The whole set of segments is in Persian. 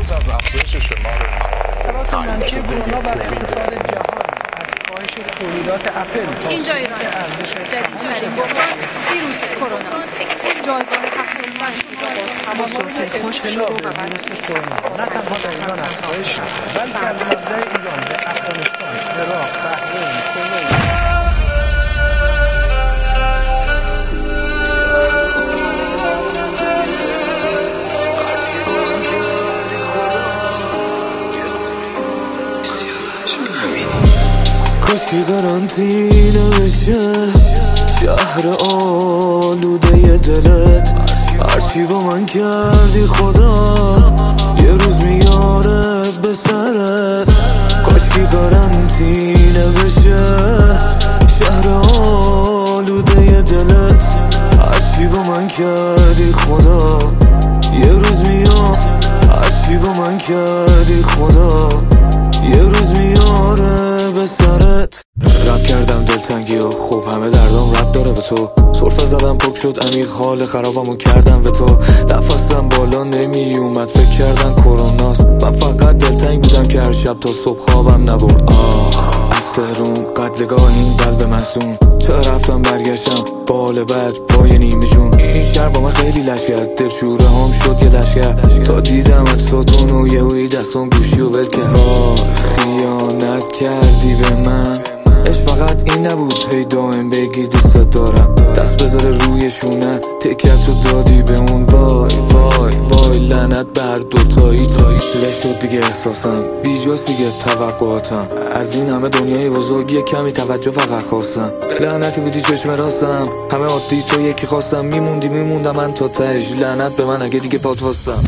روز از افزایش شمار اثرات منفی کرونا بر اقتصاد جهان، از کاهش تولیدات اپل. اینجا ایران است. جدیدترین بحران ویروس کرونا. جایگاه هفتم در تماس ابتلا به ویروس کرونا نه تنها در ایران افزایش یافته، بلکه از مبدأ ایران به افغانستان، عراق، بحرین، کویت. کاشکی قرنطینه بشه شهر آلوده دلت، هرچی با من کردی خدا یه روز میاره به سرت. کاشکی قرنطینه بشه شهر آلوده دلت، هرچی با من کردی خدا یه روز میاره، هرچی با من کردی خدا یه روز میاره به سرت. رب کردم دلتنگی و خوب همه دردام رب داره به تو، سرفه زدم پک شد عمیق حال خرابمو کردم به تو. نفسم بالا نمی اومد فکر کردم کروناست، من فقط دلتنگ بودم که هر شب تا صبح خوابم نبرد. از تهرون قتلگاه این قلب محسون، چرا رفتم برگشتم بال بد پای نیمه جون. این شهر با من خیلی لش کرد، دلشوره هم شد یه لشکر، تا دیدم اکساتون و یهویی دستان گوشی و ول کرد. خیانت کردی به من، اش فقط این نبود هی دائم بگی دوست دارم، دست بذاره روی شونه تکیتو دادی به اون. وای وای وای لعنت بر دوتایی تایی شد دیگه احساسم بیجاست دیگه توقعاتم، از این همه دنیای بزرگ یه کمی توجه فقط خواستم. لعنتی بودی چشم راستم، همه عادی تو یکی خواستم، میموندم من تا تهش. لعنت به من اگه دیگه پات وستم.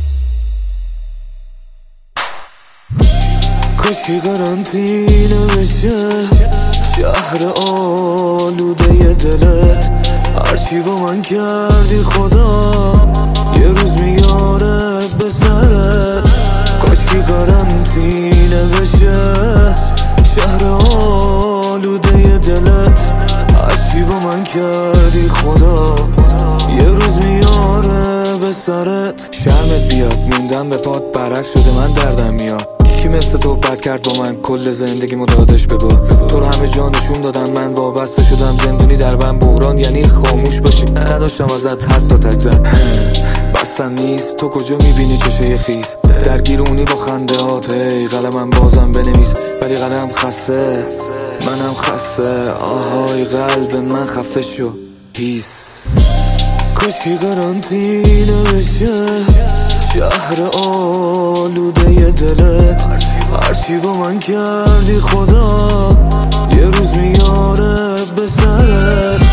کاشکی قرنطینه بشه شهر آلوده دلت، هرچی با من کردی خدا یه روز میاره به سرت. کاشکی قرنطینه بشه شهر آلوده دلت، هرچی با من کردی خدا یه روز میاره به سرت. شرمت بیاد موندم به پات، برعکس شده من دردم میاد. کی مثل تو بد کرد با من، کل زندگی مدادش به با تو رو همه جا نشون دادم، من وابسته شدم زندونی در من. بحران یعنی خاموش باشی، نداشتم ازت حتی تگذر. بستن نیست تو کجا میبینی چشه خیز، درگیر اونی با خنده هات. هی قلمم بازم بنویس ولی قلم خسته، منم خسته. آهای قلب من خفه شو هیس. کاشکی قرنطینه بشه شهر آلوده دلت، هرچی با من کردی خدا یه روز میاره به سرت.